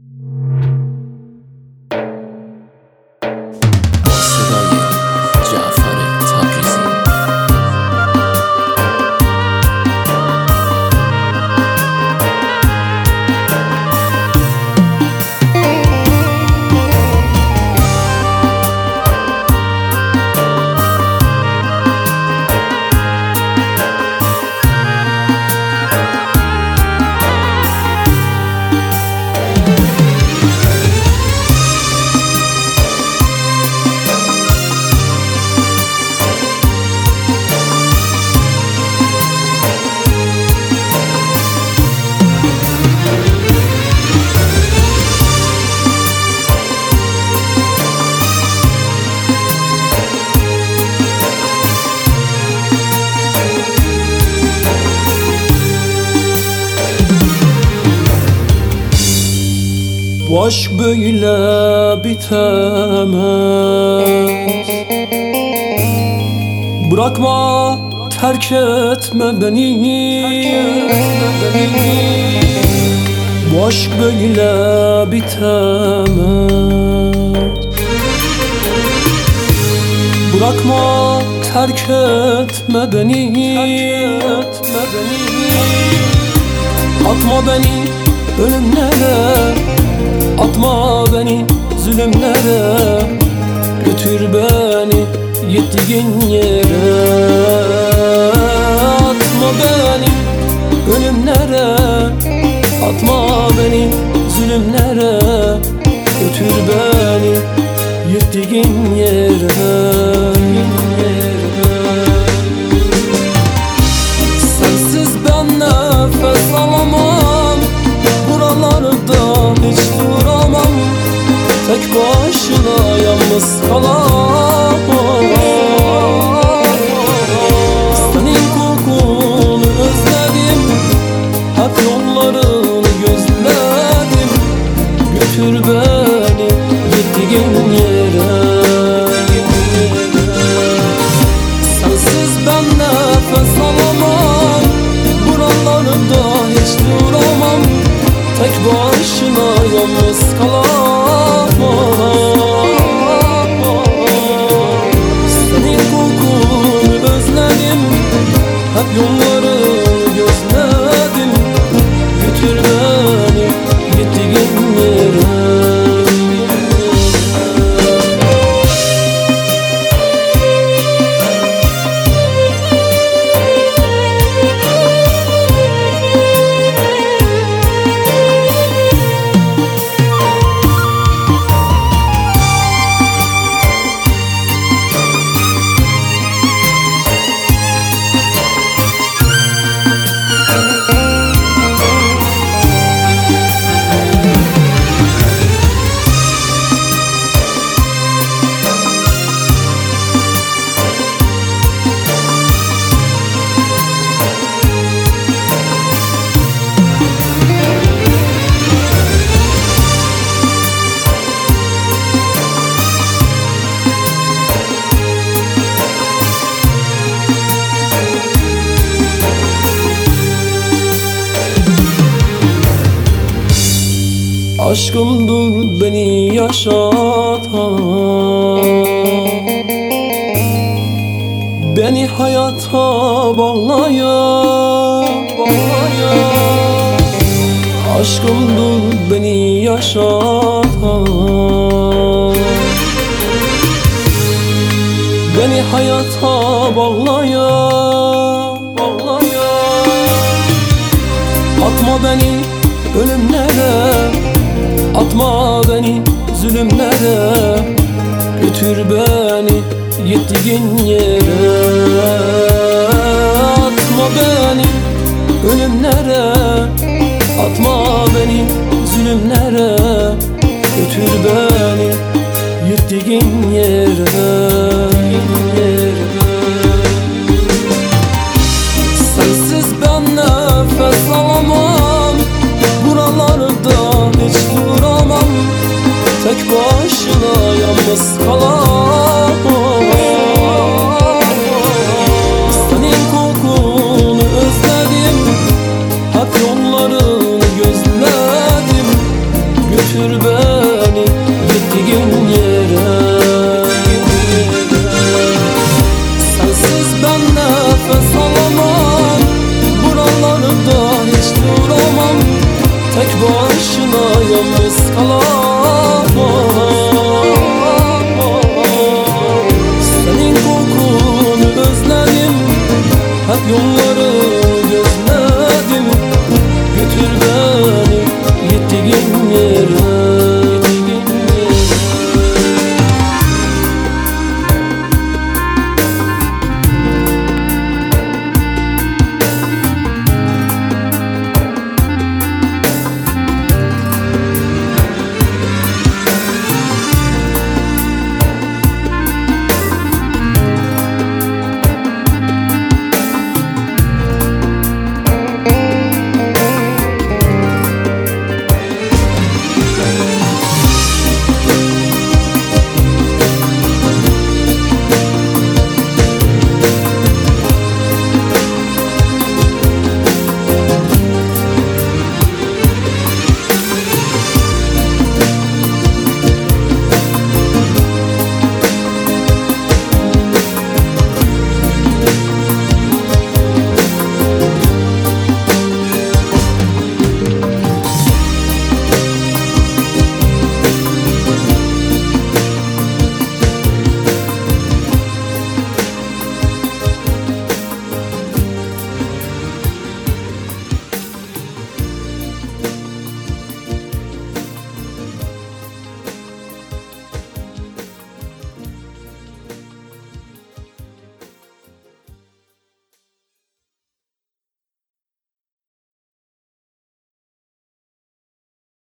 Bu aşk böyle bitemez. Bırakma, terk etme beni. Bu aşk böyle bitemez. Bırakma, terk etme beni. Atma beni ölümlere, atma beni zulümlere. Götür beni gittiğin yere. Atma beni ölümlere, atma beni zulümlere. Götür beni gittiğin yere. Sensiz ben nefes alamam, buralarda hiç duramam. Tek başına yalnız kalamam. Senin kokunu özledim, hep yollarını gözledim. Götür beni gittiğin yere. Sensiz ben nefes alamam, buralarda hiç duramam. Tek başına yalnız kalamam. Senin kokunu özledim, hep yolları gözledim. Götür beni gittiğin yere. Aşkımdır beni yaşatan, beni hayata bağlayan. Aşkımdır beni yaşatan, beni hayata bağlayan. Atma beni ölümlere, atma beni zulümlere. Götür beni gittiğin yere. Atma beni ölümlere, atma beni zulümlere. Götür beni gittiğin yere. Sensiz ben nefes alamam, buralarda hiç duramam. Tek başına yalnız kalamam. Senin kokunu özledim, hep yollarını gözledim. Götür götür beni gittiğin yere. Sensiz ben nefes alamam, buralarda hiç duramam. Tek başına yalnız kalamam. Senin kokunu özledim, hep yollar